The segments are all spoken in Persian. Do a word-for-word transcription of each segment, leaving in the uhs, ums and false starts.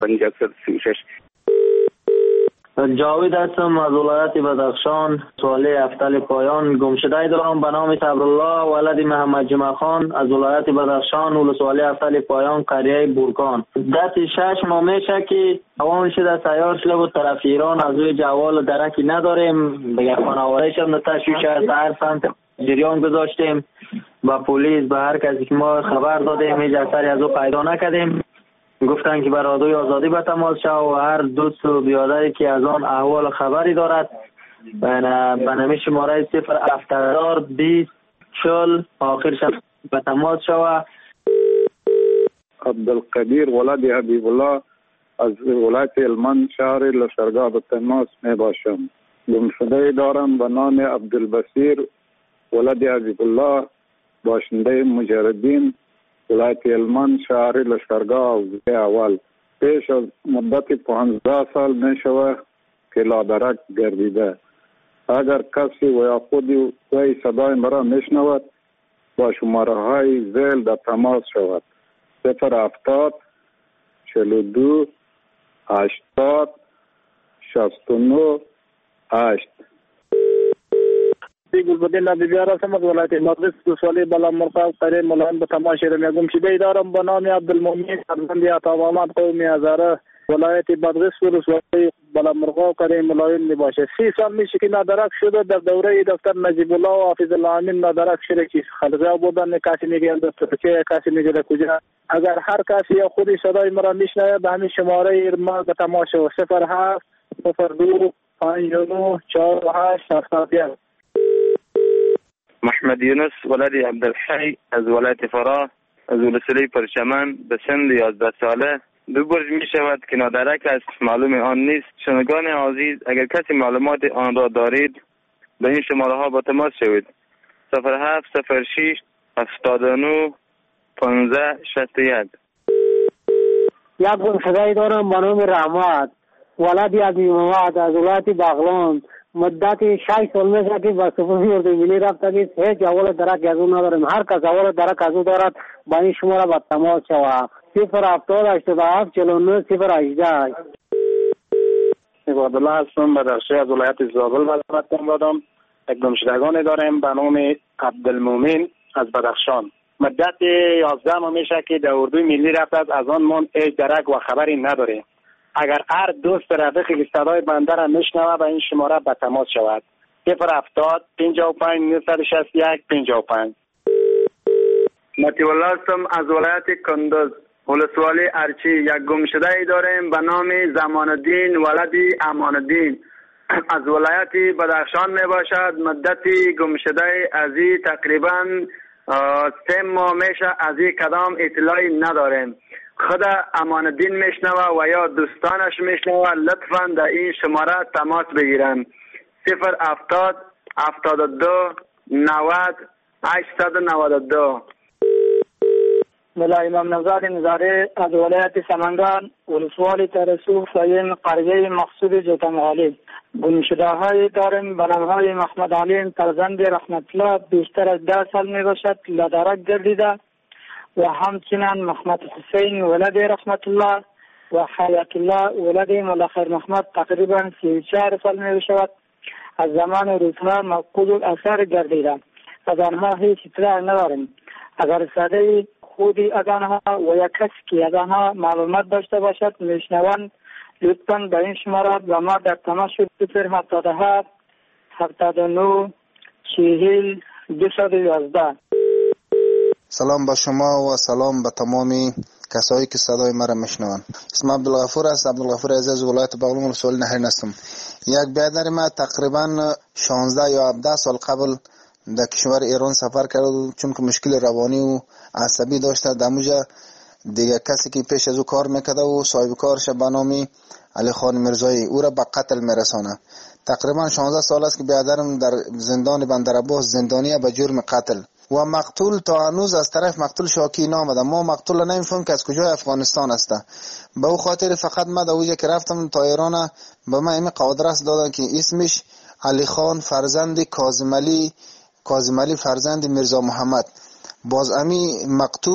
پنجاه سی و شش. جاوید هستم از ولایت بدخشان. سوال افتل پایان گمشده دارم به نام صبرالله ولد محمد جمعه خان از ولایت بدخشان. ولسوالی افتل پایان قریه بورکان. دست شش ماه میشه که عوام شده سیار شده بود طرف ایران. از روی جوال درکی نداریم. بگه خانواده شد تشویش از هر سمت جریان گذاشتیم. با پلیس به هر کسی که ما خبر دادیم هیچ اثری از او پیدا نکردیم. گفتن که بر رادیوی آزادی به تماس شو و هر دوست و بیادری که از آن احوال خبری دارد به نمی شماره صفر هفتاد بیست چل آخرش به تماس شو. عبدالقدیر ولد حبیب الله از ولایت هلمند شهر لشکرگاه به تماس می باشم. گمشده دارم به نام عبدالبصیر ولد حبیب الله باشنده مجردین ولایت هلمند شهر لشکرگاه اول. پیش از مدت پانزده سال می شود که لادرک گردیده. اگر کسی و یا خودی وی صدای مرا می شنود با شماره های زیل در تماس شود. صفر هفتاد چهل و دو هشتاد شصت و نه هشت. گلبدین نبیار هستم از ولایت مدرس دوسوالی بالا مرقاب قریه ملایم به تماشی رمی گمشده دارم به نام عبدالمومین فرزند عطا محمد قومی هزاره ولایت مدرس دوسوالی بالا مرقاب قریه ملایم می باشه. سی سال میشه که نادرک شده. در دوره دکتر نجیب الله و حافظ الله امین نادرک شده که خلقه بودن. کسی میگه در ترکیه کسی میگه در کجا. اگر هر کسی یا خودی صدای مرا میشنوه به همین شماره ما به تماشی و صفر هفت صفر دو پنج نه چهار هشت هفتاد یک. محمد یونس ولد عبدالحی از ولایت فراه از ولسوالی پرچمن به سن یازده ساله. دو برج می شود که نادرک است، معلوم آن نیست. شنوندگان عزیز اگر کسی معلومات آن را دارید به این شماره ها با تماس شوید. صفر هفت صفر شش هفتاد و نه پانزده شصت و یک. یک گمشده دارم به نام رحمت ولد عبی محمد از ولایت بغلان. مدت شش سال میشه که با سپاهی اردوی ملی رفته که هیچ اول درک از او نداریم. هر کس اول درک از او دارد با این شماره با تماس شود. صفر هفتاد هشتاد و هفت چهل و نه صفر هجده. عبدالله هستم بدخشی از ولایت زابل وزارت دارم. یک گمشدگان داریم به نام عبدالمومین از بدخشان. مدت یازده ماه میشه که در اردوی ملی رفته از آن من هیچ درک و خبری نداریم. اگر هر دوست رفیقی که صدای بنده را میشنوه به این شماره به تماس شود. صفر هفتاد پنجاه و پنج نهصد و شصت و یک پنجاه و پنج. مطیع الله هستم از ولایت کندوز ولسوالی ارچی. یک گمشده ای داریم به نام زمان الدین ولد امان الدین از ولایت بدخشان می باشد. مدت گمشده ازی تقریبا سه ماه میشه. از این کدام اطلاعی نداریم. خود امان الدین میشنوه و یا دوستانش میشنوه لطفاً در این شماره تماس بگیرن. صفر هفتاد هفتاد و دو نود هشتصد و نود و دو. ملا امام نزاد نظاره از ولایت سمنگان ولسوالی ترسوخ ساین قریه مقصود جوتمغالی. گمشده های داریم به نام های محمد علیم فرزند رحمت الله بیشتر از ده سال می باشد لادرک گردیده و همچنین محمد حسین ولد رحمت الله و حیات الله ولد ملاخر محمد تقریبا سی و چهار سال می شود. از زمان روزها مفقود الاثر گردیده. از آنها هیچ اطلاع نداریم. اگر صدای خودی از آنها و یا کسی که از آنها معلومات داشته باشد میشنوند لطفاً به این شماره و ما در تماس شد. صفر هفتاد و هفت هفتاد و نه چهل دویست و یازده. سلام به شما و سلام به تمامی کسایی که صدای مرا میشنوند. اسم عبدالغفور است. عبدالغفور عزیز ولایت بغلان ولسوالی نهرین هستم. یک برادر ما تقریبا شانزده یا هفده سال قبل در کشور ایران سفر کرد چون که مشکل روانی و عصبی داشته. دموجا دیگه کسی که پیش از او کار میکرده و صاحب کارش به نام علی خان مرزایی او را به قتل میرسانه. تقریبا شانزده سال است که برادرم در زندان بندرعباس زندانی به جرم قتل و مقتول تا هنوز از طرف مقتول شاکی نامده. ما مقتول نمیفهمیم که از کجای افغانستان است. به او خاطر فقط ما در اوجه که رفتم تا ایران به من این قادرست دادن که اسمش علی خان فرزند کاظم علی کاظم علی فرزند میرزا محمد. باز امی مقتول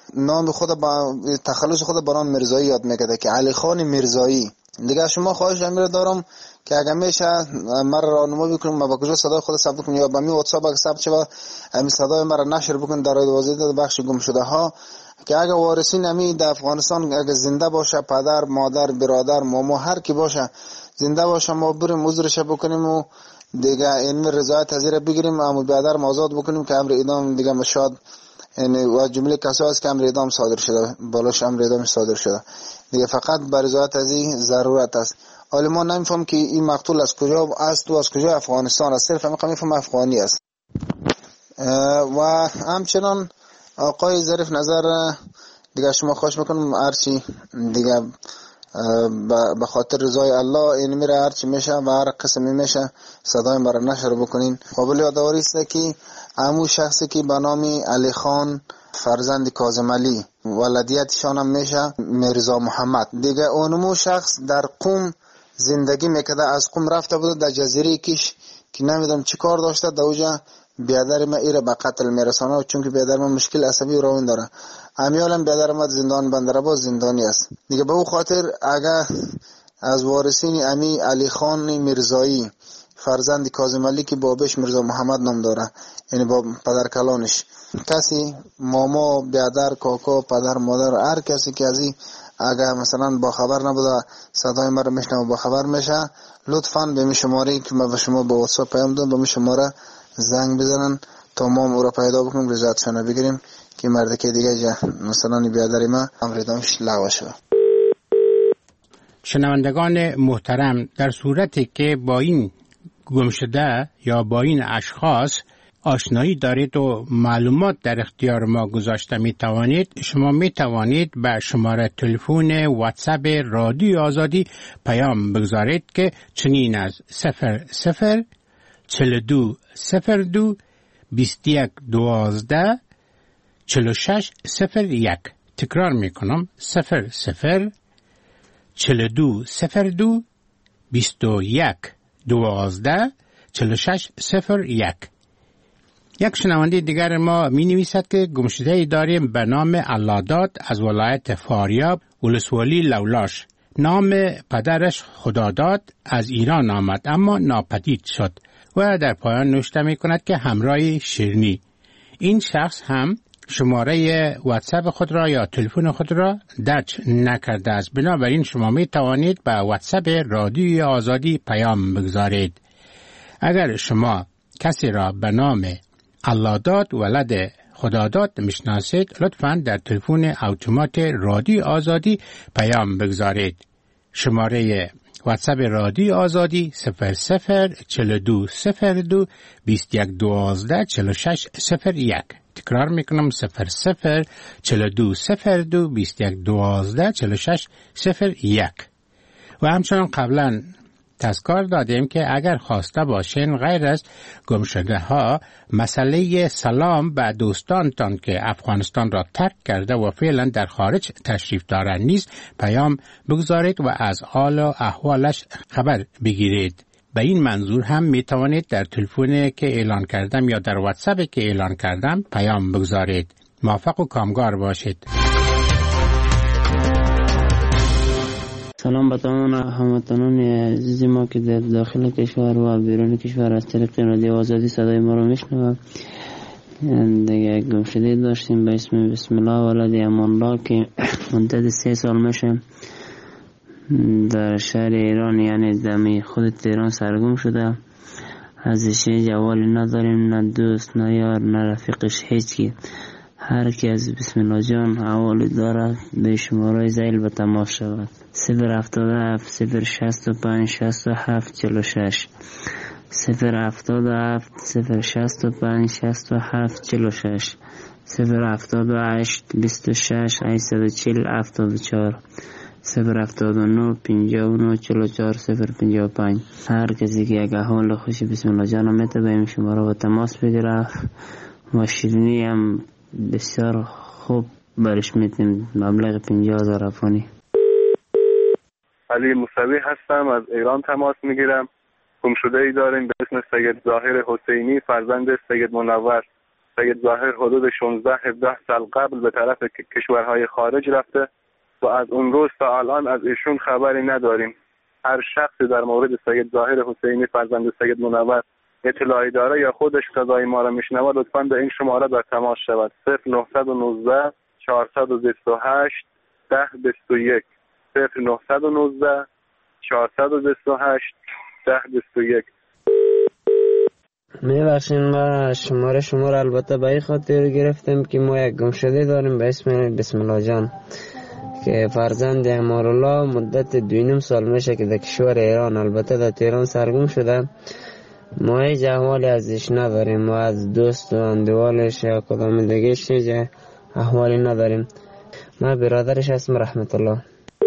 نام خود با تخلص خود با نام میرزایی یاد میکرده که علی خان میرزایی. دیگه شما خواهش امیر دارم که اگر میشه مرا راهنمایی بکنیم ما با کجا صدای خود ثبت کنیم یا با می واتساپ اگه ثبت شه همین صدای مرا نشر بکن در واسطه بخش گم شده ها، که اگر وارثین امی در افغانستان اگر زنده باشه، پدر مادر برادر ماما هر کی باشه زنده باشه، ما بریم عذرش بکنیم و دیگه این رضایت از زیر بگیریم، اما برادر آزاد بکنیم که امر اعدام دیگه مشاد یعنی و جمله کسایی است که امر اعدام صادر شده بالاش امر اعدام صادر شده دیگه، فقط بر رضایت از این ضرورت است. حالا ما نمیفهم که این مقتول از کجا است و از کجا افغانستان است، صرف فقط میفهم افغانی است. و همچنان آقای ظریف نظر دیگه شما خواهش میکنم هرچی دیگه به خاطر رضای الله این میره هرچی میشه و هر قسمی میشه صدای مرا نشر بکنین. قابل یادآوری است که همون شخصی که به نام علی خان فرزند کاظم علی ولدیتشان هم میشه میرزا محمد، دیگه اونمو شخص در قم زندگی میکرده، از قم رفته بود در جزیره کیش که نمیدونم چی کار داشته، در اوجا بیادر ما ایره به قتل میرسانه چون که بیادر ما مشکل عصبی و روان داره. امیالم بیادر ما زندان بندرعباس زندانی است دیگه. به او خاطر اگر از وارثین امی علی خان میرزایی فرزند کاظم علی که بابش میرزا محمد نام داره یعنی با پدر کلانش کسی ماما بیادر کاکا پدر مادر هر کسی که از این اگر مثلا با خبر نبوده صدای ما رو میشنوه با خبر میشه، لطفاً به می شماره که ما به شما با واتساپ پیام دادم به می شماره زنگ بزنن تا ما او را پیدا بکنیم رضایتشان بگیریم که مرد که دیگه جا مثلا بیادری ما امر اعدامش لغو شود. شنوندگان محترم، در صورتی که با این گمشده یا با این اشخاص آشنایی دارید و معلومات در اختیار ما گذاشته می توانید، شما می توانید به شماره تلفن واتساپ رادیو آزادی پیام بگذارید که چنین از صفر صفر چهل و دو صفر دو بیست و یک دوازده چهل و شش صفر یک. تکرار می کنم صفر صفر چهل و دو صفر دو بیست و یک دوازده چهل و شش صفر یک. یک شنونده دیگر ما می نویسد که گمشده داریم به نام علادات از ولایت فاریاب ولسوالی لولاش. نام پدرش خداداد از ایران آمد اما ناپدید شد و در پایان نوشته می کند که همراه شیرنی. این شخص هم شماره واتساپ خود را یا تلفن خود را درج نکرده است، بنابراین شما می توانید به واتساپ رادیوی آزادی پیام بگذارید. اگر شما کسی را به نام علادات ولد خداداد میشناسید، لطفاً در تلفن اتومات رادیو آزادی پیام بگذارید. شماره واتساپ رادیو آزادی صفر صفر چهل و دو صفر دو بیست و یک دوازده چهل و شش صفر یک. تکرار میکنم صفر صفر چهل و دو صفر دو بیست و یک دوازده چهل و شش صفر یک. و همچنان قبلا تذکر دادیم که اگر خواسته باشین غیر از گمشده ها مسئله سلام به دوستانتان که افغانستان را ترک کرده و فعلا در خارج تشریف دارند نیز پیام بگذارید و از حال و احوالش خبر بگیرید. به این منظور هم می توانید در تلفن که اعلان کردم یا در واتساپ که اعلان کردم پیام بگذارید. موفق و کامگار باشید. سلام به تمام هموطنان عزیز ما که در داخل کشور و بیرون کشور از طریق رادیو آزادی صدای ما رو میشنوند. دیگه گمشده داشتیم به اسم بسم الله ولد امان الله که مدت سه سال میشه در شهر ایران یعنی دمی خود تهران سرگم شده. ازش جوالی نداریم، نه دوست نه یار نه رفیقش، هیچی. هر کی از بسم الله جان حوالی دارد به شماره زیل به تماس شود. صفر هفتاد هفت صفر شست و پنج شست و هفت چهل و شش صفر هفتاد هفت صفر شست و پنج شست و هفت چهل و شش صفر هفتاد و هشت بیست و شش هشتصد و چهل هفتاد و چهار صفر هفتاد و نه پنجاه و نه چهل و چهار صفر پنجاه و پنج. هر کسی که اگه حال خوشی بسم الله جان میته به این شماره با تماس بگیره و شیرینی هم بسیار خوب برش میتیم مبلغ پنجاه هزار افغانی. علی موسوی هستم، از ایران تماس میگیرم. گمشده ای داریم به اسم سید ظاهر حسینی فرزند سید منور. سید ظاهر حدود شانزده هفده سال قبل به طرف کشورهای خارج رفته و از اون روز تا الان از ایشون خبری نداریم. هر شخصی در مورد سید ظاهر حسینی فرزند سید منور اطلاعی داره یا خودش صدای ما را میشنوه لطفاً به این شماره در تماس شود: صفر نه یک نه چهارصد و بیست و هشت ده بیست و یک صفر نه یک نه چهارصد و بیست و هشت ده بیست و یک. میبخشین ما شماره شما را البته به این خاطر گرفتم که ما یک گمشده داریم به اسم بسم الله جان که فرزند امارالله مدت دوینم سال میشه که در کشور ایران، البته در تهران سرگم شده. ما هیچ احوالی ازش نداریم و از دوست و اندوالش یا کدام دیگهش هیچ احوالی نداریم. ما برادرش هستم رحمت الله.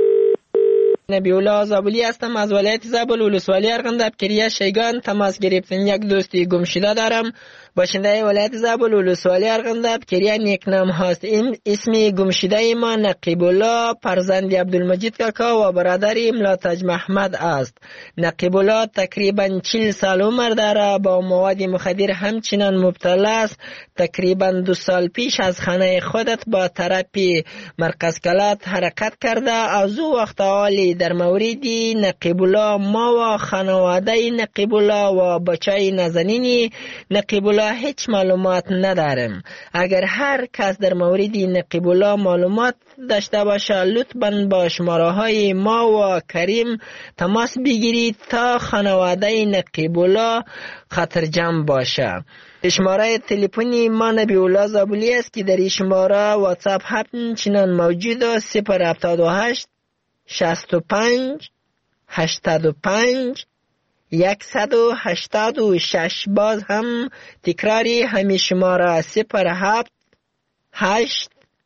نبی الله زابلی هستم از ولایت زابل ولسوالی ارغنداب کریه شیگان تماس گرفتن. یک دوستی گمشده دارم باشنده ولایت زابل ولسوالی ارغنداب کریه نیکنام هست. این اسم گمشده ما نقیب الله فرزند عبدالمجید کاکا و برادر ملاتج محمد است. نقیب الله تقریبا چهل سال عمر داره، با مواد مخدر همچنان مبتلا است. تقریبا دو سال پیش از خانه خودت با طرف مرکز کلات حرکت کرده. از او وقت حالی در مورد نقیب الله ما و خانواده نقیب الله و بچه نازنین نقیب الله هیچ معلومات ندارم. اگر هر کس در مورد نقیب الله معلومات داشته باشه لطفاً با شماره های ما و کریم تماس بگیرید تا خانواده نقیب الله خطرجم باشه. شماره تلفنی ما نبی الله زابلی است که در این شماره واتساپ همچنان موجود است: صفر هفتاد و هشت شصت و پنج هشتاد و پنج یکصد و هشتاد و شش. باز هم تکراری همین شماره: صفر هفت هشت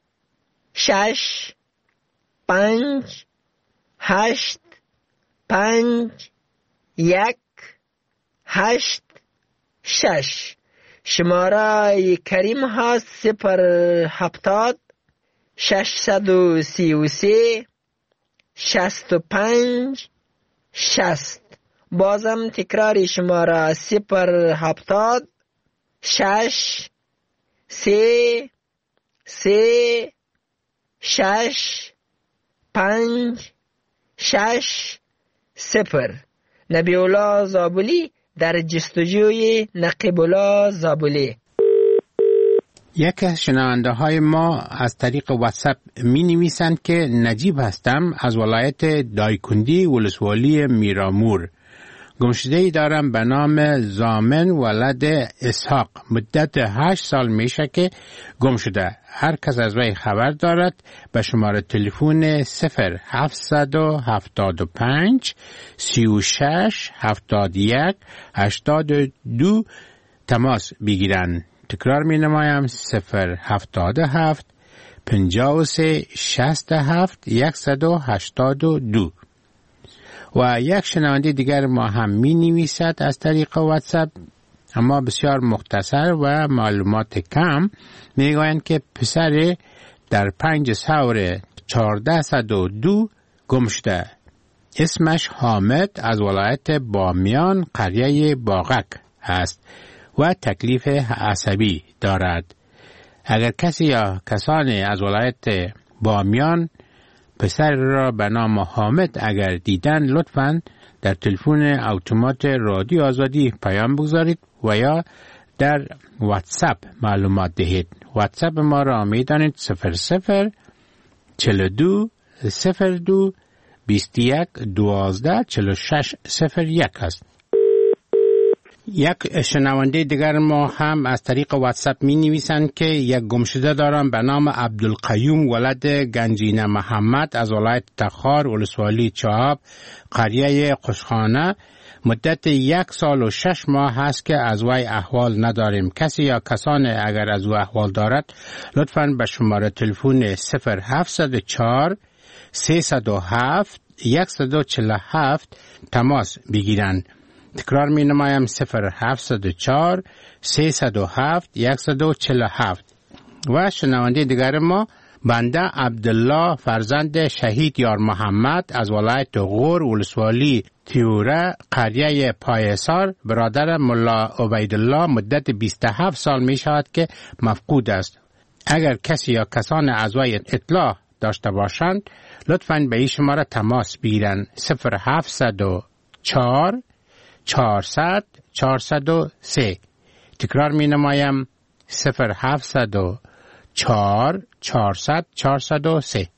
شش پنج هشت پنج یک هشت شش. شماره کریم هست: صفر هفتاد ششصد و سی و سه شست و پنج شست. بازم تکراری شماره: صفر هفتاد شش سه سه شش پنج شش صفر. نبی الله زابلی در جستجوی نقیب الله زابلی. یکی از شنونده های ما از طریق واتساپ می نویسند که نجیب هستم از ولایت دایکندی ولسوالی میرامور. گمشده‌ای دارم به نام زامن ولد اسحاق. مدت هشت سال میشه که گم شده. هر کس از وی خبر دارد به شماره تلفن صفر هفتصد و هفتاد و پنج سی و شش هفتاد و یک هشتاد و دو تماس بگیرند. تکرار می نمایم: صفر هفتاد و هفت پنجاه و سه شصت و هفت یکصد و هشتاد و دو. و یک شنونده دیگر ما هم می نویسد از طریق واتساپ، اما بسیار مختصر و معلومات کم. می گویند که پسر در پنج سور چهارده صد و دو گم شده. اسمش حامد از ولایت بامیان قریه باغک است و تکلیف عصبی دارد. اگر کسی یا کسانی از ولایت بامیان پسر را به نام حامد اگر دیدن لطفاً در تلفن اتومات رادیو آزادی پیام بگذارید و یا در واتساپ معلومات دهید. واتساپ ما را میدانید: صفر صفر چهل و دو صفر دو بیست و یک دوازده چهل و شش صفر یک است. یک شنونده دیگر ما هم از طریق واتساپ می نویسند که یک گمشده دارم به نام عبدالقیوم ولد گنجینه محمد از ولایت تخار ولسوالی چهاب قریه قشخانه. مدت یک سال و شش ماه هست که از وی احوال نداریم. کسی یا کسان اگر از او احوال دارد لطفاً به شماره تلفن صفر هفتصد و چهار سیصد و هفت صد و چهل و هفت تماس بگیرند. تکرار می نمایم: صفر هفتصد و چهار سیصد و هفت صد و چهل و هفت. و شنونده دیگر ما بنده عبدالله فرزند شهید یار محمد از ولایت غور ولسوالی تیوره قریه پایسار برادر ملا عبیدالله مدت بیست و هفت سال می شود که مفقود است. اگر کسی یا کسان از وی اطلاع داشته باشند لطفاً به این شماره تماس بگیرند. صفر هفتصد و چهار چهارصد چهارصد و سه. تکرار می نمایم صفر هفتصد و چهار چهارصد چهارصد و سه.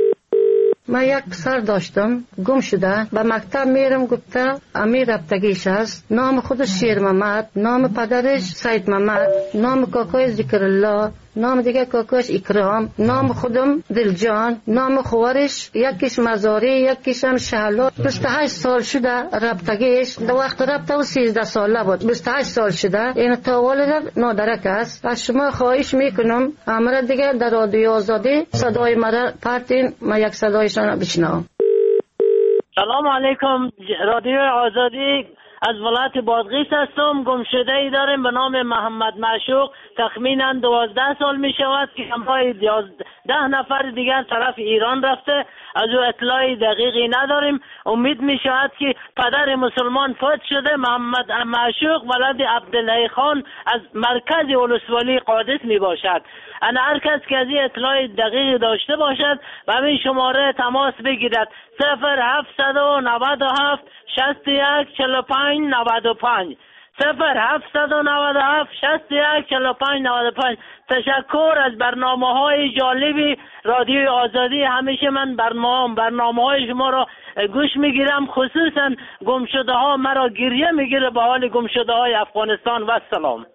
من یک پسر داشتم گم شده، به مکتب میرم گفته امیر رفتگیش است. نام خودش شیر محمد، نام پدرش سید محمد، نام کاکای ذکر الله، نام دیگه کاکاش اکرام، نام خودم دلجان، نام خوارش یکیش مزاری یکیش هم شهلا. بیست و هشت سال شده رفتگیش، در وقت رفته و سیزده ساله بود. بیست و هشت سال شده این تا والد نادرک است. از شما خواهش میکنم امر دیگه در رادیو آزادی صدای مرا پرتین، من یک صدایشان بشنوم. سلام علیکم، رادیو آزادی از ولایت بادغیس هستم. گمشده ای داریم به نام محمد معشوق، تخمینا دوازده سال می شود که همراه ده نفر دیگر طرف ایران رفته. از او اطلاعی دقیقی نداریم. امید می شود که پدر مسلمان فوت شده. محمد معشوق ولد عبدالله خان از مرکز ولسوالی قادس می باشد. انا هر کس که از این اطلاع دقیق داشته باشد و همین شماره تماس بگیرد صفر هفتصد و نود و هفت شصت و یک چهل و پنج نود و پنج صفر هفتصد و نود و هفت شصت و یک چهل و پنج نود و پنج. تشکر از برنامه های جالبی رادیو آزادی. همیشه من برنامه برنامه های شما را گوش میگیرم، خصوصا گمشده ها مرا گریه میگیره به حال گمشده های افغانستان. و سلام.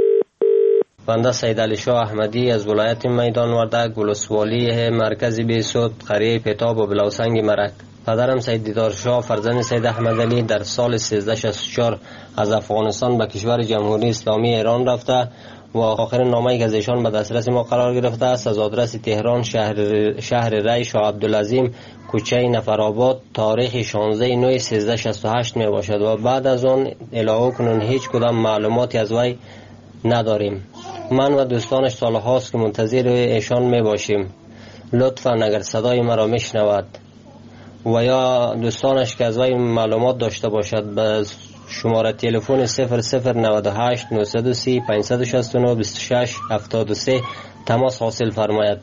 بنده سید علی شاه احمدی از ولایت میدان وردک ولسوالی مرکز بیسود قریه پتاب و بلاوسنگ مرک. پدرم سید دیدار شاه فرزند سید احمد علی در سال سیزده شصت و چهار از افغانستان به کشور جمهوری اسلامی ایران رفته و آخرین نامه‌ای که از ایشان به دسترس ما قرار گرفته است از آدرس تهران شهر شهر ری شاه عبدالعظیم کوچه نفرآباد تاریخ شانزده نه سیزده شصت و هشت می باشد و بعد از آن الهو کنون هیچ کدام معلوماتی از وی نداریم. من و دوستانش سال هاست که منتظر ایشان می باشیم. لطفاً اگر صدای مرا میشنود و یا دوستانش که از وی معلومات داشته باشد به شماره تلفن صفر صفر نود و هشت نهصد و سی پانصد و شصت و نه بیست و شش هفتاد و سه تماس حاصل فرماید.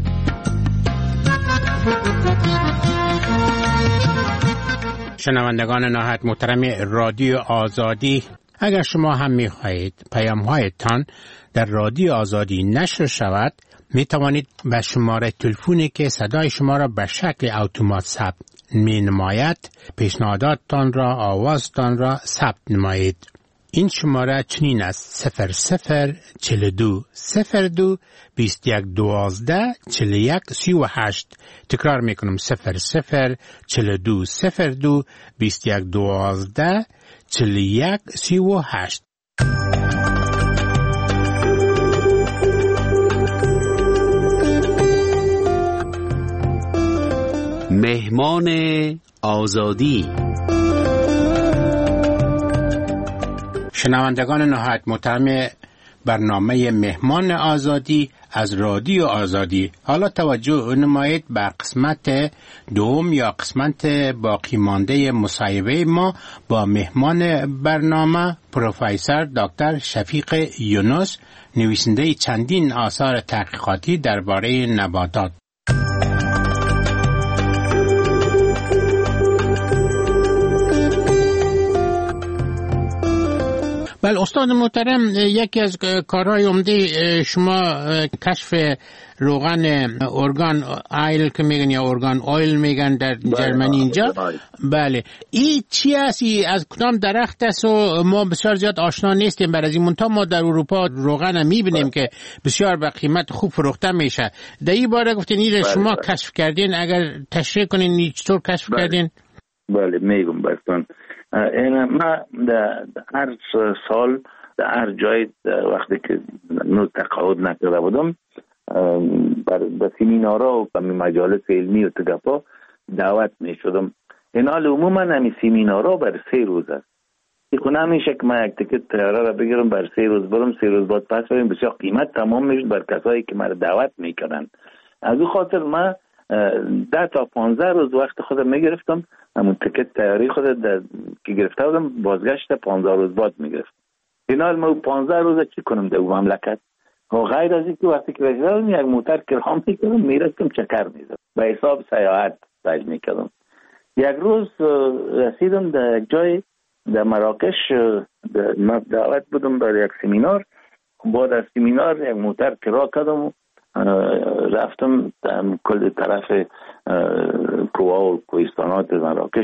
شنوندگان نهایت محترم رادیو آزادی، اگر شما هم می خواهید پیام هایتان در رادیو آزادی نشر شود می توانید به شماره تلفنی که صدای شما را به شکل اتومات ثبت می نماید پیشنهاداتتان را آوازتان را ثبت نمایید. این شماره چنین است: صفر صفر چهل دو صفر دو بیست یک دوازده چهل یک سی و هشت. تکرار می کنم صفر صفر چهل دو صفر دو بیست یک دوازده چهل یک سی و هشت. مهمان آزادی. شنوندگان نهایت محترم برنامه مهمان آزادی از رادیو آزادی، حالا توجه نمایید به قسمت دوم یا قسمت باقی مانده مصاحبه ما با مهمان برنامه پروفسور دکتر شفیق یونس، نویسنده چندین آثار تحقیقاتی درباره نباتات. بله استاد محترم، یکی از کارهای عمده شما کشف روغن ارگان آیل که میگن یا ارگان آیل میگن در جرمنی اینجا. بله این چی است؟ از کدام درخت است و ما بسیار زیاد آشنا نیستیم برای این منتها ما در اروپا روغن میبینیم که بسیار به قیمت خوب فروخته میشه. در این باره گفتین این شما کشف کردین، اگر تشریح کنین چطور کشف کردین؟ بله میگم براتون. این ما در هر سال در هر جای وقتی که نو تقاعد نکرده بودم به سیمینارها و به مجالس علمی و تگپا دعوت می شدم. این حال عموما همی سیمینارها بر سه روز است. این خونه همیشه که من یک تکت تیاره را بگیرم بر سه روز برم، سه روز بعد پس برم، بسیار قیمت تمام میشد بر کسایی که مرا دعوت میکنن. از او خاطر من ده تا پانزده روز وقت خودم میگرفتم، همون تکت تیاری خود که گرفته بودم بازگشت پانزده روز بعد میگرفتم. اینال ما پانزده روز چی کنم در مملکت؟ و غیر از اینکه وقتی که رسیدم یک موتر کرام میکردم میرفتم چکر میزدم به حساب سیاحت سعی میکردم. یک روز رسیدم در یک جای در مراکش دعوت بودم برای یک سمینار. بعد از سمینار یک موتر کرا کردم رفتم کل طرف کوه و کوهستانات مراکش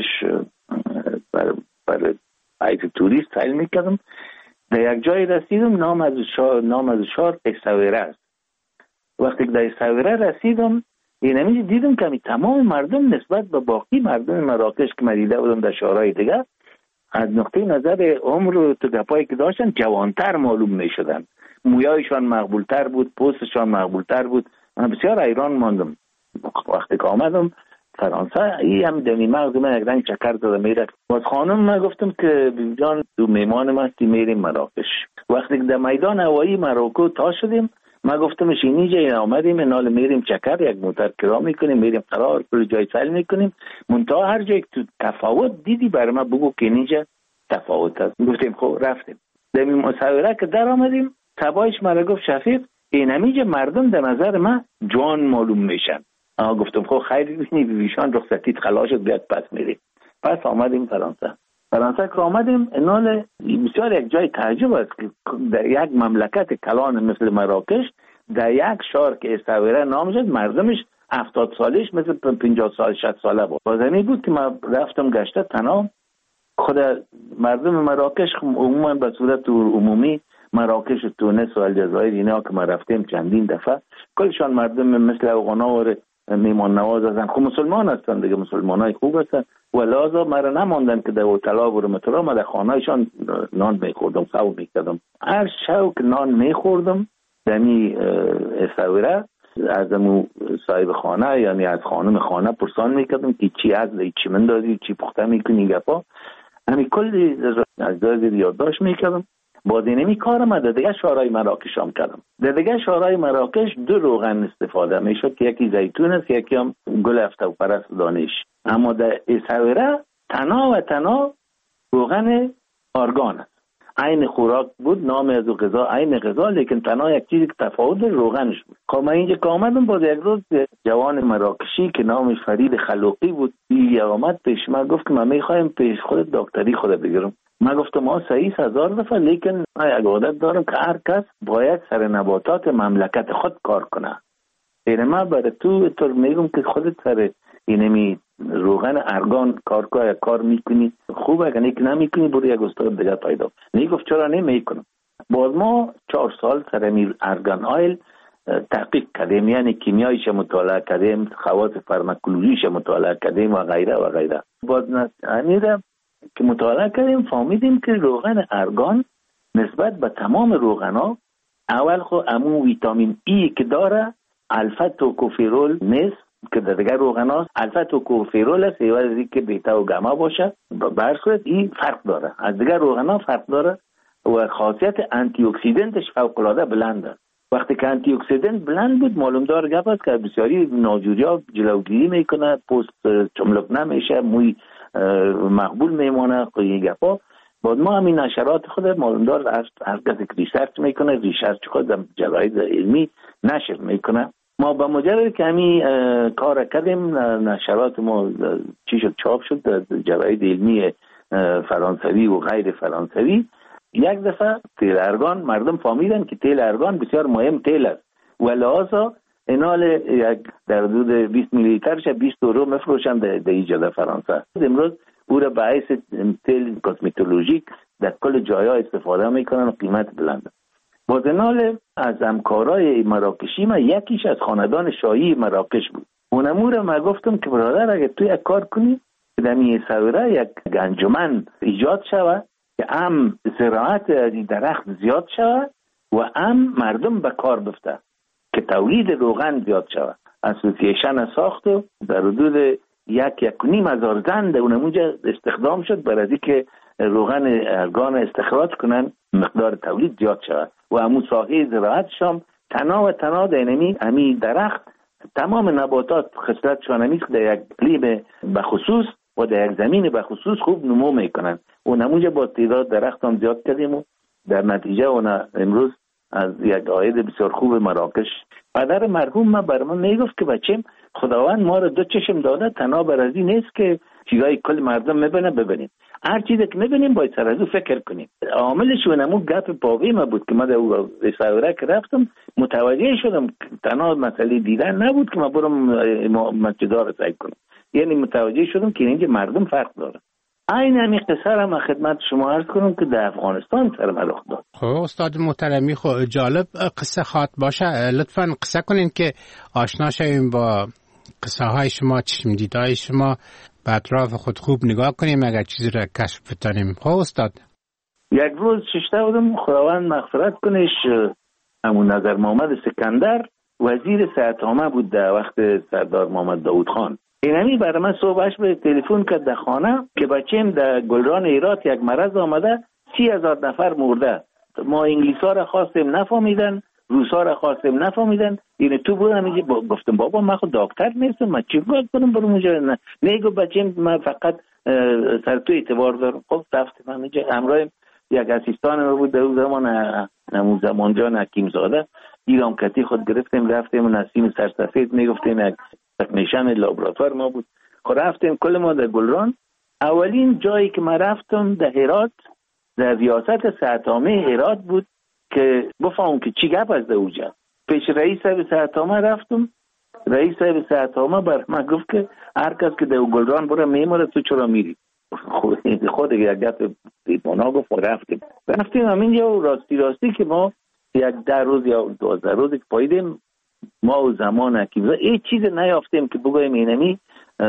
بر بر حیث توریست سیل میکردم. در یک جای رسیدم نام از شهر نام از شهر اساویره است. وقتی که در اساویره رسیدم اینمی دیدم که تمام مردم نسبت به باقی مردم مراکش که من دیده بودم در شهرهای دیگه از نقطه نظر عمر و گپایی که داشتن جوانتر معلوم می شدن. مویایشان مقبولتر بود، پوستشان مقبولتر بود. من بسیار حیران ماندم. وقتی که آمدم فرانسه ای هم دمی مغز من یک رنگ چکر داده میره. باز خانم من گفتم که بیجان دو میمان ما هستی میریم مراکش. وقتی که در میدان هوایی مراکو تا شدیم ما گفتمش اینجا این آمدیم نال میریم چکر یک موتر کرا میکنیم میریم قرار کل جای سیل میکنیم منتها هر جای تو تفاوت دیدی برای ما بگو که اینجا تفاوت هست. گفتیم خب رفتیم در این مسابقه که در آمدیم تبایش مرا گفت شفیق این همیجا مردم در نظر من جوان معلوم میشن. آها گفتم خب خیلی بینی بیشان رخصتیت خلاص شد بیاد پس میریم. پس آمدیم فرانسه. فرانسه که آمدیم انال بسیار یک جای تعجب است که در یک مملکت کلان مثل مراکش در یک شهر که اساویره نام شد مردمش هفتاد سالش مثل پنجاه سال شصت ساله بود. بازمی بود که من رفتم گشته تنها خود مردم مراکش عموما به صورت عمومی مراکش و تونس و الجزایر اینا که ما رفتیم چندین دفعه کلشان مردم مثل افغانا و میمان نواز هستن. خب مسلمان هستن دیگه، مسلمان های خوب هستن و لازا مرا نماندن که در اوتلا و رمترا ما در خانه هایشان نان میخوردم خو میکردم. هر شو که نان میخوردم دمی اساویره از امو صاحب خانه یعنی از خانم خانه پرسان میکردم که چی از چی من دادی چی پخته میکنی گپا همین کلی از دادی یادداشت میکردم. با دینمی کارم در دیگه شهرهای مراکش هم کردم. در دیگه شهرهای مراکش دو روغن استفاده میشد که یکی زیتون است یکی هم گل هفته پرست دانش. اما در اساویره تنها و تنها روغن آرگان است. عین خوراک بود، نام از غذا عین غذا، لیکن تنها یک چیزی که تفاوت روغنش بود. خب من اینجا که آمدم باز یک روز جوان مراکشی که نامش فرید خلوقی بود این آمد پیش من گفت که من میخوایم پیش خود دکتری خود بگیرم. من گفتم ما سعی هزار دفعه لیکن من یک عادت دارم که هر کس باید سر نباتات مملکت خود کار کنه. این من برای تو طور میگم که خودت سر اینمی روغن ارگان کار کار کار میکنی خوبه، اگه نیک نمیکنی برو یک استاد دیگه پیدا. نی گفت چرا نمیکنم. باز ما چهار سال سر می ارگان آیل تحقیق کردیم، یعنی کیمیایش مطالعه کردیم، خواص فارماکولوژیش مطالعه کردیم و غیره و غیره. باز نمیره که مطالعه کردیم فهمیدیم که روغن ارگان نسبت به تمام روغنا اول خو امو ویتامین ای که داره الفا توکوفرول نیست که در دیگر روغن هاست الفا توکوفرول است ایوازی که بیتا و گاما باشه بر صورت این فرق داره از دیگر روغن ها فرق داره و خاصیت انتی اکسیدنتش فوق العاده بلنده. وقتی که انتی اکسیدنت بلند بود معلوم دار گپ است که بسیاری ناجوریا جلوگیری میکنه، پوست چملق نمیشه، موی مقبول میمونه قوی گپا. بعد ما همین نشرات خود معلوم دار هر کسی که ریسرچ میکنه ریسرچ خود در جراید علمی نشر میکنه. ما با مجرد که همین کار کردیم نشرات ما چی شد چاپ شد در جراید علمی فرانسوی و غیر فرانسوی. یک دفعه تیل ارگان مردم فهمیدن که تیل ارگان بسیار مهم تیل است و لحاظا اینال یک در حدود بیست میلی لیترش بیست یورو میفروشن در اینجا در فرانسه. امروز او را به حیث تیل کسمتولوژیک در کل جایا استفاده میکنن و قیمت بلنده. باز اینال از همکارای مراکشی ما یکیش از خاندان شاهی مراکش بود. اونمو را من گفتم که برادر اگه تو یک کار کنی در می سویره یک انجمن ایجاد شود که هم زراعت درخت زیاد شود و هم مردم به کار بفته که تولید روغن زیاد شود. اسوسییشن ساخت و در حدود یک یک نیم هزار زن در اونموجه استخدام شد برای از که روغن ارگان استخراج کنن مقدار تولید زیاد شود و همون ساحه زراعت شام تنها و تنها در اینمی همی درخت تمام نباتات خصلتشان همیست که در یک اقلیم بخصوص و در یک زمین بخصوص خوب نمو میکنن و نموجه با تعداد درخت هم زیاد کردیم و در نتیجه اون امروز از یک عاید بسیار خوب مراکش. پدر مرحوم ما بر من میگفت که بچیم خداوند ما رو دو چشم داده، تنها بر ازی نیست که چیزای کل مردم میبینه ببینیم، هر چیزی که میبینیم باید سر از او فکر کنیم. عاملش اونمون گپ پاوی ما بود که ما در رساوره که رفتم متوجه شدم تنها مسئله دیدن نبود که ما برم مسجدها رو سعی کنم، یعنی متوجه شدم که اینجا مردم فرق داره. این همین قصه را من خدمت شما عرض کنم که در افغانستان سرم رخ داد. خب استاد محترمی، خب جالب قصه خواد باشه، لطفاً قصه کنین که آشنا شویم با قصه های شما، چشم دیدهای شما، به اطراف خود خوب نگاه کنیم اگر چیزی را کشف بتانیم. خب استاد، یک روز ششته بودم، خداوند مغفرت کنش، همون نظر محمد سکندر وزیر صحت عامه بود در وقت سردار محمد داود خان. اینمی برای من صبحش به تلفن کرد در خانه که بچیم در گلران هرات یک مرض آمده، سی هزار نفر مرده، ما انگلیس ها را خواستیم نفهمیدن، روس ها را خواستیم نفهمیدن، اینه تو بودم اینجا با... گفتم بابا من خود دکتر نیستم، من چی باید کنم برم اونجا؟ نه میگو بچیم من فقط سر تو اعتبار دارم. خب رفتم من اینجا، همراه یک اسیستان ما بود در اون زمان، همون زمان جان حکیم زاده، ایران کتی خود گرفتیم رفتیم، نسیم سرسفید میگفتیم یک تکنیشن لابراتوار ما بود. خب رفتیم کل ما در گلران. اولین جایی که من رفتم در هرات، در ریاست صحت عامه هرات بود که بفهم که چی گپ از اوجا. پیش رئیس صاحب صحت عامه رفتم، رئیس صاحب صحت عامه بر من گفت که هر کس که در گلران بره میمره، تو چرا میری؟ خود خود یک گپ دیوانه گفت. رفتیم رفتیم همینجا راستی راستی که ما یک ده روز یا دوازده روزی که پاییدیم، ما و زمان حکیم این چیز نیافتیم که بگویم اینمی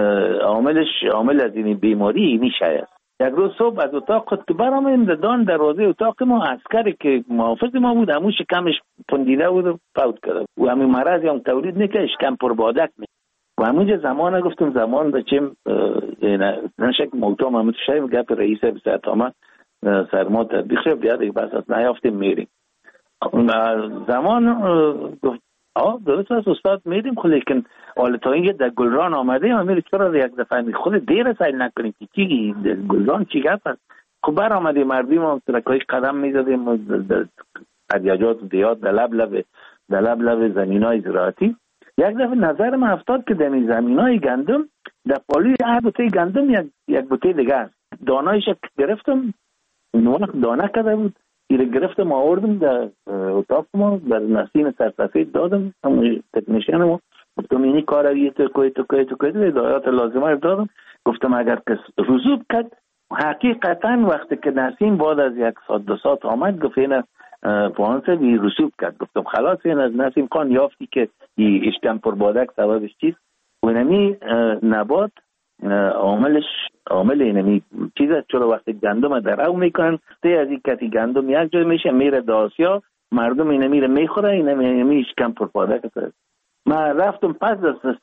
عاملش عامل از این بیماری اینی شاید. یک روز صبح از اتاق خود که برامیم دادن دروازه اتاق ما، عسکری که محافظ ما بود همون شکمش پندیده بود و فوت کرده و همین مرض هم تولید نکه، شکم پربادک می و همونجا زمان گفتم زمان بچیم نشک موتا محمد شاید گپ رئیس صحت عامه سرما تطبیق شد بیاد یک بس از نیافتیم میریم. زمان گفت آه درست است استاد میریم، خب لیکن حالا تا اینجا در گلران آمده هم میره چرا یک دفعه می خود دیر سایل نکنیم که چی گلران چی گفت است. خب بر آمده مردم هم ترکای قدم میزدیم در ادیاجات دیات در لب لب در لب لب زمین های زراعتی. یک دفعه نظر من افتاد که در این زمین های گندم در پالوی هر بوته گندم یک, یک بوته دیگه است. دانایش گرفتم، نوانق دانه کرده بود، ایره گرفتم آوردم در اتاق ما، در نسیم سرسفید دادم، همون تکنیشن ما گفتم اینی کار روی تو کوی تو کوی تو کوی تو هدایات لازمه رو دادم. گفتم اگر کس رسوب کرد حقیقتا وقتی که نسیم بعد از یک ساعت دو ساعت آمد گفت این پوانسه بی رسوب کرد. گفتم خلاص این از نسیم خان یافتی که ای اشکم پر بادک سببش چیست و اینمی نبات عاملش عامل اینمی چیز است. چرا وقتی گندم در او میکنن تی از این کتی گندم یک جای میشه میره در آسیا، مردم اینمی رو میخوره، اینمی اشکم پر بادک است. من رفتم پس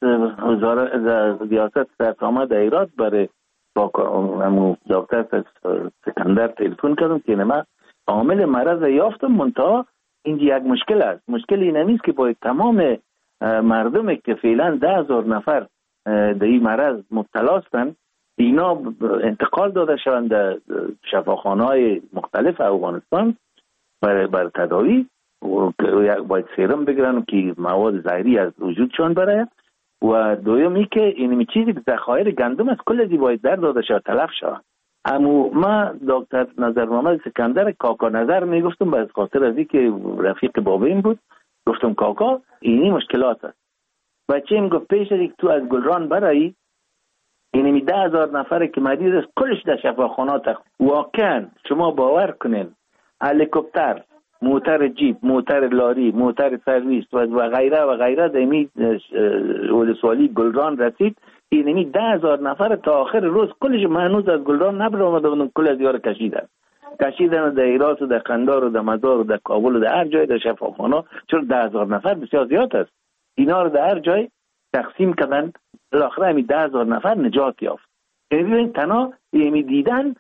از ریاست صحت عامه در ایران برای با دکتر سکندر تلفن کردم که من عامل مرض یافتم، منتها اینجا یک مشکل است. مشکل این نیست که باید تمام مردم که فعلا ده هزار نفر در این مرض مبتلا هستند اینا انتقال داده شوند در شفاخانه‌های مختلف افغانستان برای بر تداوی و باید سرم بگیرن که مواد زهری از وجودشان برای و دومی که این چیزی که ذخایر گندم از کل دی باید در داده شود تلف شود. اما ما دکتر نظر محمد سکندر کاکا نظر میگفتم به خاطر از اینکه رفیق بابیم بود، گفتم کاکا اینی مشکلات است. بچه این گفت پیش از اینکه تو از گلران برایی اینمی ده هزار نفر که مریض است کلش در شفاخانات واقعا شما باور کنین هلیکوپتر، موتر جیپ، موتر لاری، موتر سرویس و غیره و غیره در این ولسوالی گلران رسید. اینمی ده هزار نفر تا آخر روز کلش مهنوز از گلران نبر آمده بودن، کل از یار کشیدن کشیدن در ایرات و در قندار و در مزار و در کابل و در هر جای در شفاخانه. چرا ده هزار نفر بسیار زیاد است، اینا رو در هر جای تقسیم کردن، بالاخره همی ده هزار نفر نجات یافت. یعنی ببین تنها یمی دیدن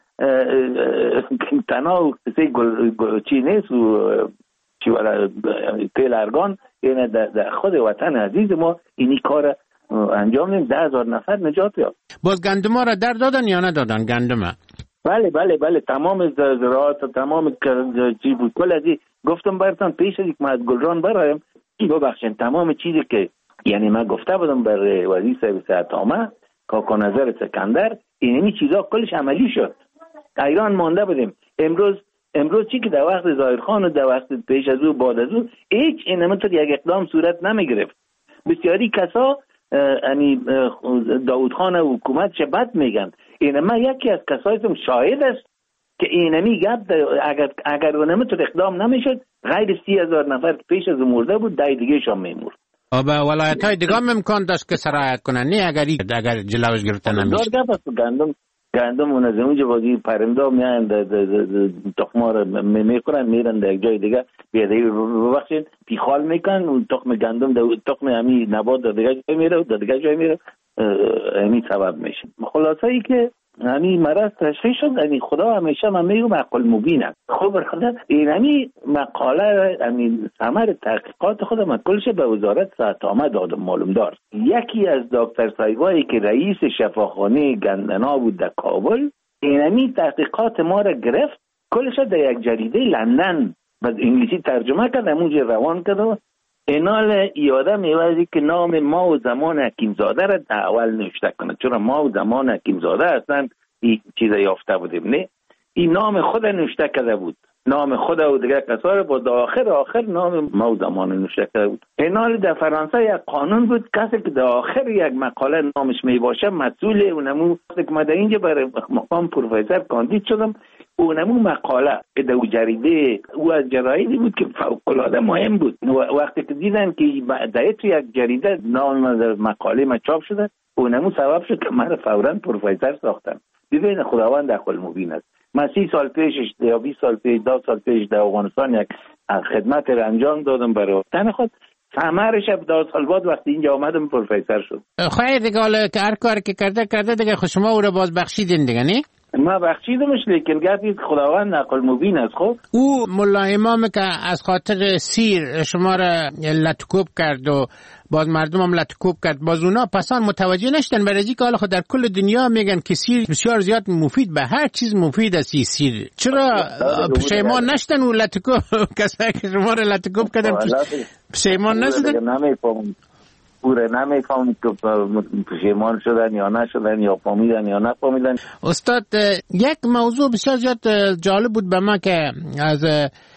تنها کسی گل چی نیست و چی ولا تیل ارگان این در خود وطن عزیز ما اینی کار انجام نیم. ده هزار نفر نجات یافت. باز گندم را در دادن یا ندادن گندم؟ بله بله بله تمام زراعت تمام چی بود کل ازی گفتم براتون پیش از یک ما از گلران برایم ببخشید تمام چیزی که یعنی من گفته بودم بر وزیر صاحب صحت عامه کاکا نظر سکندر اینمی چیزا کلش عملی شد. ایران مانده بودیم. امروز امروز چی که در وقت ظاهرخان و در وقت پیش از او بعد از او هیچ اینم تو یک اقدام صورت نمیگرفت. بسیاری کسا یعنی داوود خان و حکومت چه بد میگن. اینما یکی از کسایتون شاهد است که اینمی گفت اگر اگر اونم تو اقدام نمیشد غیر سی هزار نفر پیش از مرده بود دای دیگه شام میمرد. و ولایت های دیگه هم امکان داشت که سرایت کنن نه اگر اگر جلوش گرفته نمیشه. دار گفت گندم گندم اون از اونجا بازی پرنده میان تخمار میخورن میرن در جای دیگه بیادی ببخشید پیخال میکن اون تخم گندم تخم همی نبات در دیگه جای میره در دیگه جای میره همین سبب میشه. خلاصه ای که همین مرض تشخیص شد. یعنی خدا همیشه من میگم عقل مبین است. خب خدا این همین مقاله همین ثمر تحقیقات خودم من کلش به وزارت صحت عامه دادم معلوم دار. یکی از دکتر سایبایی که رئیس شفاخانه گندنا بود در کابل این همین تحقیقات ما را گرفت کلش در یک جریده لندن به انگلیسی ترجمه کرد همونجا روان کرد. اینال یادم میوازی که نام ما و زمان حکیمزاده را در اول نوشته کنه چون ما و زمان حکیمزاده اصلا این چیز یافته بودیم نه این نام خود نوشته کرده بود نام خود و دیگه کسا را با آخر آخر نام ما و زمان نوشته کرده بود. اینال در فرانسه یک قانون بود کسی که در آخر یک مقاله نامش می باشه مسئول اونمو که ما در اینجا برای مقام پروفسور کاندید شدم اونمو مقاله که در جریده او از جرایدی بود که فوق‌العاده مهم بود. وقتی که دیدن که در تو یک جریده نام مقاله ما چاپ شده اونمو سبب شد که من فوراً پروفسور ساختم. ببین خداوند عقل مبین است. من سی سال پیشش یا بیست سال پیش دو سال پیش در افغانستان یک خدمت را انجام دادم برای وطن خود ثمرش دو سال بعد وقتی اینجا آمدم پروفسور شد. خیر دیگه حالا که هر کاری که کرده کرده دیگه خود شما او را باز بخشیدین دیگه نه؟ ما بخشیدمش لیکن گفتید خداوند عقل مبین است. خب او ملا امام که از خاطر سیر شما را لطکوب کرد و باز مردم هم لطکوب کرد باز اونا پسان متوجه نشدن برای اینکه حالا خود در کل دنیا میگن که سیر بسیار زیاد مفید به هر چیز مفید است سیر چرا پشیمان نشدن و لطکوب کسایی که شما را لطکوب کردن پشیمان نشدن؟ نمیفهمم پوره نمیفهمم که پشیمان شدن یا نشدن یا فهمیدن یا نفهمیدن. استاد یک موضوع بسیار زیاد جالب بود به ما که از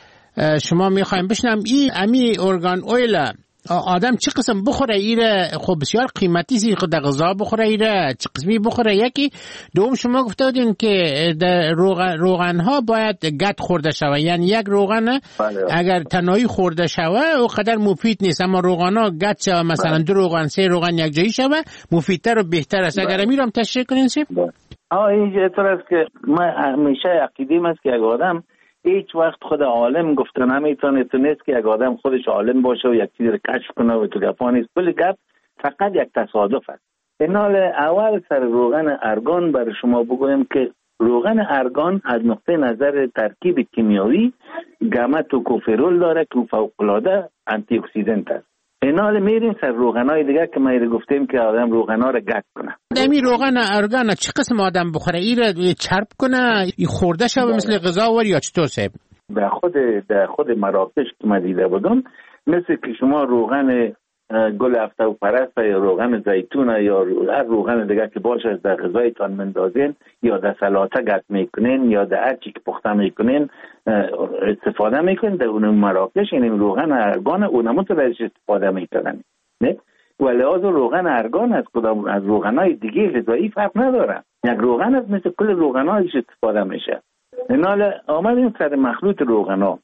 شما میخوایم بشنم این امی ارگان اویل آدم چه قسم بخوره ایره خب بسیار قیمتی سی خود غذا بخوره ایره چه قسمی بخوره یکی دوم شما گفته بودین که در روغن, روغن ها باید گت خورده شوه یعنی یک روغن بله. اگر تنهایی خورده شوه او قدر مفید نیست اما روغن ها گت شوه مثلا بله. دو روغن سه روغن یک جایی شوه مفیدتر و بهتر است بله. اگر میرم تشریح کنین سی بله. آه این طور است که من همیشه عقیده‌ام است که یک آدم هیچ وقت خود عالم گفته نمیتونه تونست که یک آدم خودش عالم باشه و یک چیز رو کشف کنه و تو گپا نیست. کل گپ فقط یک تصادف است. اینال اول سر روغن ارگان برای شما بگویم که روغن ارگان از نقطه نظر ترکیب کیمیایی گاما توکوفرول داره که فوق‌العاده آنتی اکسیدنت است. اینال میریم سر روغنای دیگه که ما ایره گفتیم که آدم روغنا رو گت کنه. دمی روغن ارگان چه قسم آدم بخوره ایره چرب کنه این خورده شوه مثل غذا ور یا چطور صاحب؟ در خود در خود مراکش که من دیده بودم مثل که شما روغن گل هفته و پرست یا روغن زیتون یا هر روغن دیگه که باشه در غذایتان مندازین یا در سلاطه گت میکنین یا در هر چی که پخته میکنین استفاده میکنین در اون مراکش این روغن ارگان اونمو تو درش استفاده میکنن نه و لحاظ روغن ارگان از کدام از روغنای دیگه غذایی فرق نداره یک روغن از مثل کل روغنایش استفاده میشه. اینال آمدیم سر مخلوط روغنا.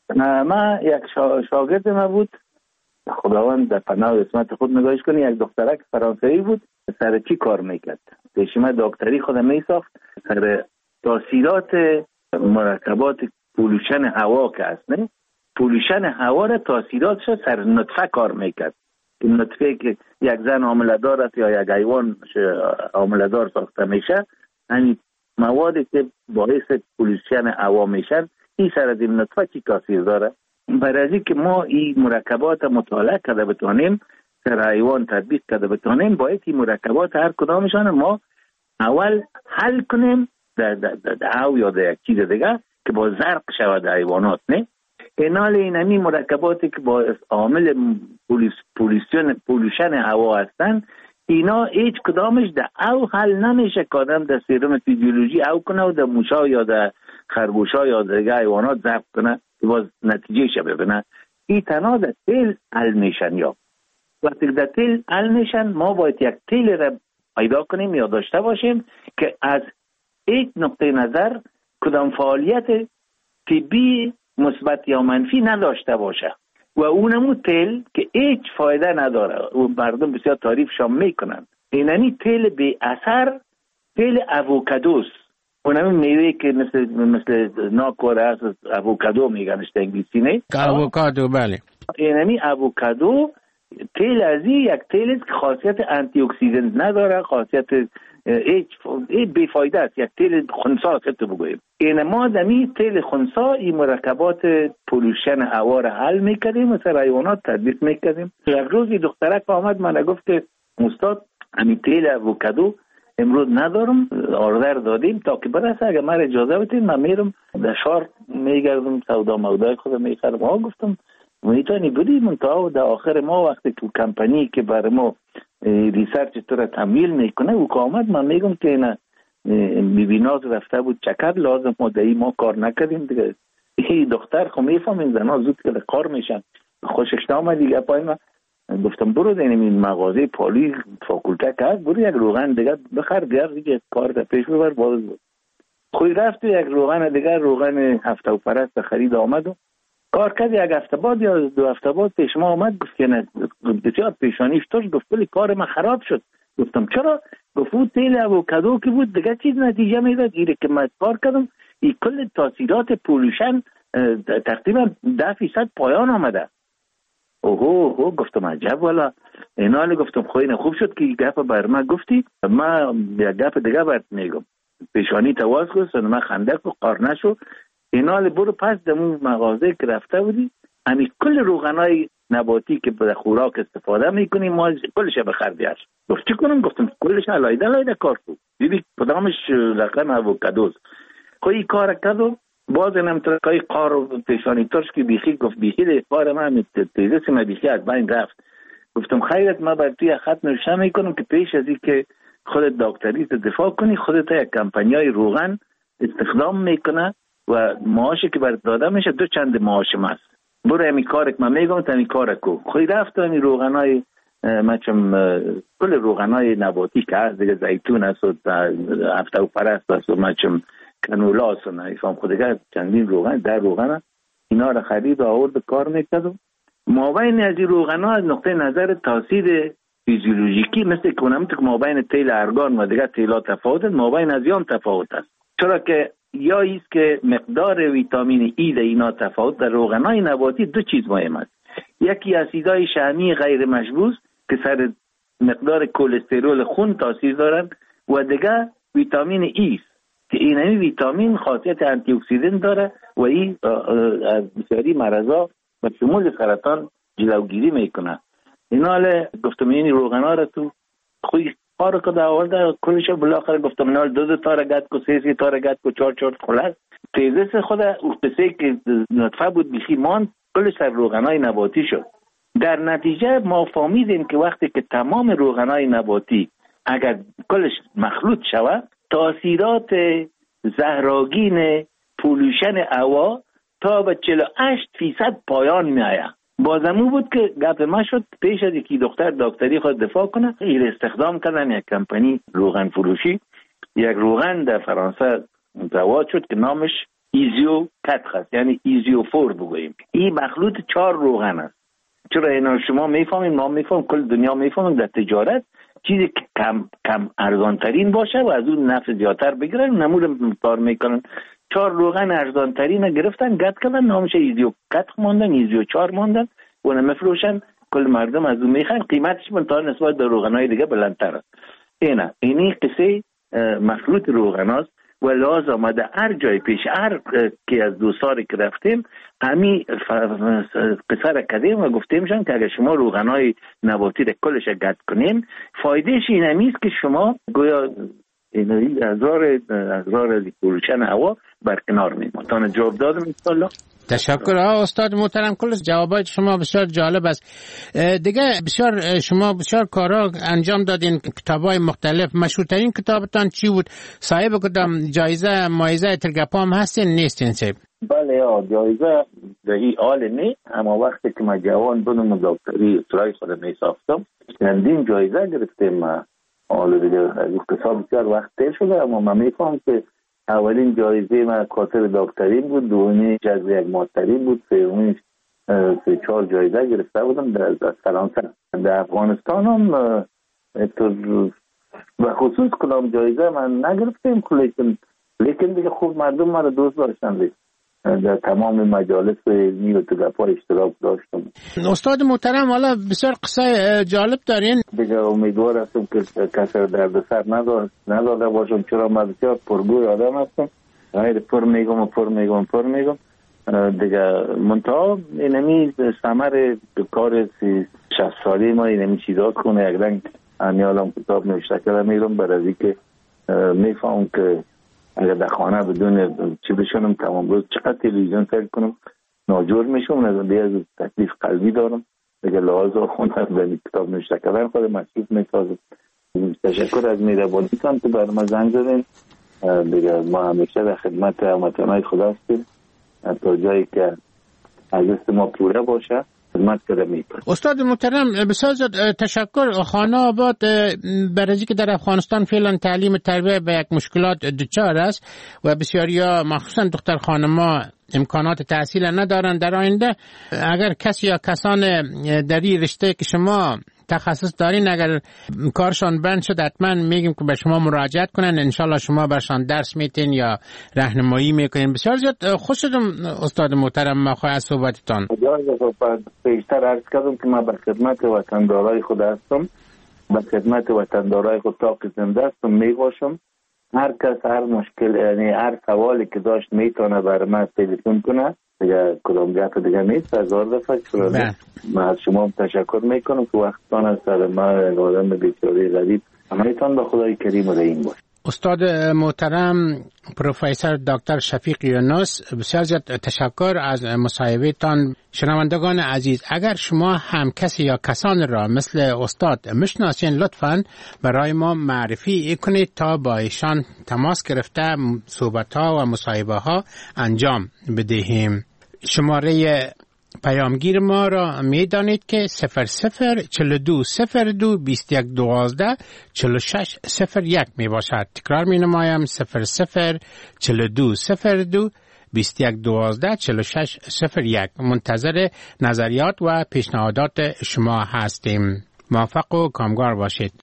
ما یک شاگرد ما بود خداوند در پناه و اسمت خود نگاهش کنی یک دخترک فرانسوی بود سر چی کار میکرد پیشیمه دکتری خودم میساخت سر تاثیرات مرکبات پولوشن هوا که هست نه پولوشن هوا را تاثیراتش سر نطفه کار میکرد. این نطفه که یک زن حامله‌دار است یا یک حیوان حامله‌دار ساخته میشه همین موادی که باعث پولوشن هوا میشن این سر از این نطفه چی تاثیر داره برای که ما این مرکبات مطالعه کرده بتونیم در حیوان تطبیق کرده بتونیم، باید این مرکبات هر کدامشان ما اول حل کنیم در او یا در یک چیز دیگه که با زرق شود حیوانات. نه اینال اینمی مرکباتی که با عامل پولوشن پولوشن هوا هستن، اینا هیچ کدامش در او حل نمیشه که آدم در سیروم فیزیولوژی او کنه و در موشا یا در خرگوشا یا در دیگه حیوانات ضبط کنه که باز نتیجه شه ببینه. این تنها در تیل حل میشن. یا وقتی در تیل حل میشن، ما باید یک تیل را پیدا کنیم یا داشته باشیم که از یک نقطه نظر کدام فعالیت طبی مثبت یا منفی نداشته باشه و اونمو تیل که هیچ فایده نداره و مردم بسیار تعریفشان میکنن. اینمی تیل بی اثر تیل اووکادوس، اونمی میوه که مثل مثل ناکوره هست، اووکادو میگنش در انگلیسی. نه اووکادو، بله. اینمی اووکادو تیل ازی یک تیل است که خاصیت آنتی اکسیدنت نداره، خاصیت هیچ بیفایده است، یک تیل خنثی است تو بگوییم. این ما دمی تیل خنثی این مرکبات پولوشن هوا را حل میکردیم و سر حیوانات تطبیق میکردیم. یک روزی دخترک آمد من گفت که استاد همین تیل اووکادو امروز ندارم، آردر دادیم تا که برسه، اگه من اجازه بدین من میرم در شهر میگردم سودا مودای خودم میخرم. ها گفتم میتونی بودی منتها در آخر ما وقتی که کمپانی که برای ما ریسرچ تو را تمویل میکنه او که آمد، من میگم که اینا میبینات رفته بود چکر، لازم ما دایی ما کار نکردیم دیگه. این دختر خو میفهمین زنها زود که کار میشن. خوشش نامد دیگه پای من گفتم برو دینیم این مغازه پالی فاکولته که هست، برو یک روغن دیگه بخر بیار دیگه کار در پیش ببر. باز بود خوی رفت یک روغن دیگه، روغن هفته و پرست خرید آمد و کار کرد. یک هفته بعد یا دو هفته بعد پیش ما آمد گفت که نه بسیار پیشانیش توش، گفت کلی کار ما خراب شد. گفتم چرا؟ گفت اون تیل اووکادو که بود دیگه چیز نتیجه میداد. ایره که من کار کردم این کل تاثیرات پولوشن تقریبا ده فیصد پایان آمده. اوه اوه گفتم عجب والا. اینال گفتم خوینه خوب شد که گپ بر من گفتی. من یک گپ دیگه برات میگم. پیشانی تواز کن من خندق و قار نشو. اینال برو پس دمون مغازه که رفته بودی، همین کل روغنای نباتی که به خوراک استفاده میکنیم ما کلش بخر بیار. گفت چی کنم؟ گفتم کلش علایده علایده کار کن، دیدی کدامش لقن اووکادوس. خوی کار کردم باز اینم ترکای قار و پیشانی ترش که بیخی گفت بیخی کار من تیزه سیمه بیخی از بین رفت. گفتم خیرت من بر توی خط نوشته میکنم که پیش از این که خودت دکتری دفاع کنی خودت یک کمپانیای روغن استخدام میکنه و معاشی که برات داده میشه دو چند معاش ماست. برو همین کارک من میگم تا همین کارک کو. خوی رفت همین روغنای مچم کل روغنای نباتی که هست دیگه، زیتون هست و هفته و پرست هست و مچم کنولا هست و نایفام خودگه چندین روغن در روغن هست. اینا را خرید و آورد کار میکردم. مابین از این روغن ها از نقطه نظر تاثیر فیزیولوژیکی مثل کنم که مابین تیل ارگان و دیگه تیلا تفاوت است، مابین از یان تفاوت است. چرا که یا ایست که مقدار ویتامین ای در اینا تفاوت در روغنای نباتی دو چیز مهم است. یکی اسیدهای شحمی غیر مشبوس که سر مقدار کلسترول خون تاثیر دارند و دیگه ویتامین ای است که اینمی ویتامین خاصیت آنتی اکسیدنت داره و این از بسیاری مرضا و شمول سرطان جلوگیری میکنه. اینا گفتم این روغنا را تو خوی کار کده آورده کلش بالاخره گفتم اینا دو دو تا را گد کو سه سه تا را گد کو چهار چهار خلاص تیزس خود اختصاصی که نطفه بود بخی مان کلش سر روغنای نباتی شد. در نتیجه ما فهمیدیم که وقتی که تمام روغنای نباتی اگر کلش مخلوط شود تاثیرات زهرآگین پولوشن هوا تا به چهل و هشت فیصد پایان میآید. بازمو بود که گپ ما شد پیش از اینکه دکتر دکتری خود دفاع کنه این استخدام کردن یک کمپانی روغن فروشی. یک روغن در فرانسه زواد شد که نامش ایزیو کتخ است، یعنی ایزیو فور بگوییم. این مخلوط چهار روغن است. چرا اینا شما میفهمین ما میفهمیم کل دنیا میفهمیم در تجارت چیزی که کم کم ارزان ترین باشه و از اون نفع زیادتر بگیرن نمود کار میکنن. چهار روغن ارزان ترین گرفتن گد کردن نامش ایزیو کتخ ماندن، ایزیو چهار ماندن و نمیفروشن. کل مردم از اون میخرن، قیمتش من تا نسبت به روغنای دیگه بلندتر است. اینا اینی قصه مخلوط روغناست و لحاظ آمده هر جای پیش هر که از دو سالی که رفتیم همی قصه را کردیم و گفتیمشان که اگر شما روغنهای نباتی را کلش گرد کنیم فایدهش این همیست که شما گویا هزار هزار از پولوشن هوا برکنار میمون. تا جواب دادم انشالله. تشکر استاد محترم، کل جوابات شما بسیار جالب است. دیگه بسیار شما بسیار کارا انجام دادین، کتابای مختلف. مشهورترین کتابتان چی بود؟ صاحب کدام جایزه مایزه ترگپام هستین نیستین صاحب؟ بله یا جایزه در این حال نی، اما وقتی که ما جوان بودم دکتری استرای خود می ساختم چندین جایزه گرفتیم. حالا دیگه از کتاب بسیار وقت تیر شده، اما من میفهم که اولین جایزه من خاطر دکترین بود، دومی جایزه یک مادرین بود، سومیش سه چهار جایزه گرفته بودم در فرانسه. در افغانستان هم به خصوص کدام جایزه من نگرفتیم، لیکن لیکن دیگه خوب مردم مرا دوست داشتن. در تمام مجالس علمی و تگپا اشتراک داشتم. استاد محترم، حالا بسیار قصه جالب دارین. دیگه امیدوار هستم که کسی درد سر نداده باشم، چرا من بسیار پرگوی آدم هستم، غیر پر میگم و پر میگم و پر میگم دیگه. منتها اینمی ثمر کار شصت سالی ما اینمی چیزات کنه یک رنگ امیالم کتاب نوشته کرده میرم برای که میفهم که اگر در خانه بدون چی بشونم تمام روز چقدر تلویزیون سر کنم ناجور میشم. از دیگه از تکلیف قلبی دارم دیگه، لحاظ خونه به کتاب نوشته کردن خود مصروف میسازم. تشکر از مهربانیتان که برای ما زنگ زدین دیگه. ما همیشه در خدمت هموطنان خدا هستیم تا جایی که از دست ما پوره باشه خدمت کرده میکنم. استاد محترم بسیار تشکر. خانه آباد برای که در افغانستان فعلا تعلیم تربیه به یک مشکلات دچار است و بسیاریا مخصوصا دختر خانما امکانات تحصیل ندارند. در آینده اگر کسی یا کسان در این رشته که شما تخصص دارین اگر کارشان بند شد حتما میگیم که به شما مراجعت کنن، انشالله شما برشان درس میتین یا راهنمایی میکنین. بسیار زیاد خوش شدم استاد محترم ما خواهی از صحبتتان. پیشتر عرض کردم که ما به خدمت وطندارای خود هستم، به خدمت وطندارای خود تا که زنده هستم میباشم. هر کس هر مشکل یعنی هر سوالی که داشت میتونه برای من تلفن کنه دیگه، کدام گفت دیگه نیست. هزار دفعه شده من از شما تشکر میکنم که وقتتان از سر ما آدم بیچاره غریب همه‌تان به خدای کریم و رحیم باشه. استاد محترم پروفسور دکتر شفیق یونس، بسیار زیاد تشکر از مصاحبهتان. شنوندگان عزیز، اگر شما هم کسی یا کسان را مثل استاد میشناسین لطفاً برای ما معرفی کنید تا با ایشان تماس گرفته صحبت ها و مصاحبه ها انجام بدهیم. شماره پیامگیر ما را می دانید که صفر صفر چل دو صفر دو بیست یک دوازده چل شش صفر یک می باشد. تکرار می نمایم صفر صفر چل دو صفر دو بیست یک دوازده چل شش صفر یک. منتظر نظریات و پیشنهادات شما هستیم. موفق و کامگار باشید.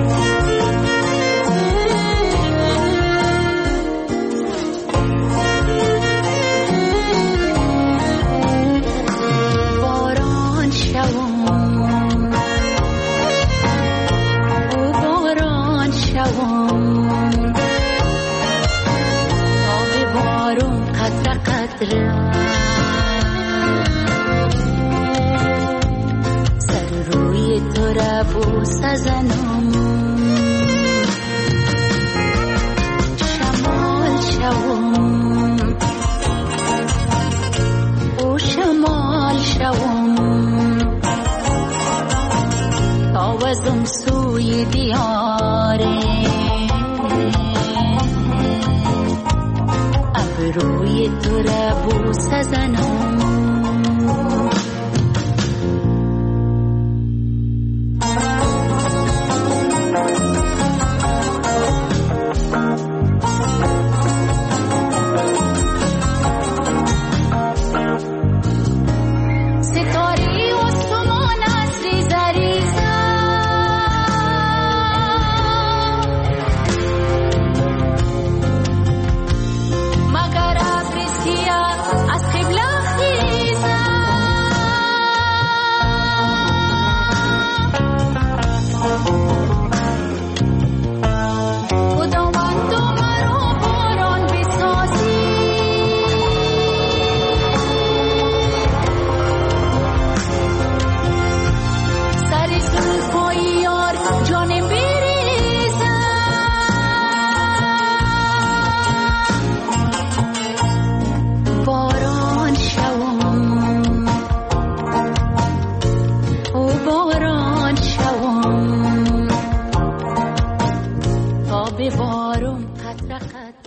سر روی تو را بوس زنم، شمال شوم او شمال شوم تاوزم سوی دیاره روی تو را بوس زنم.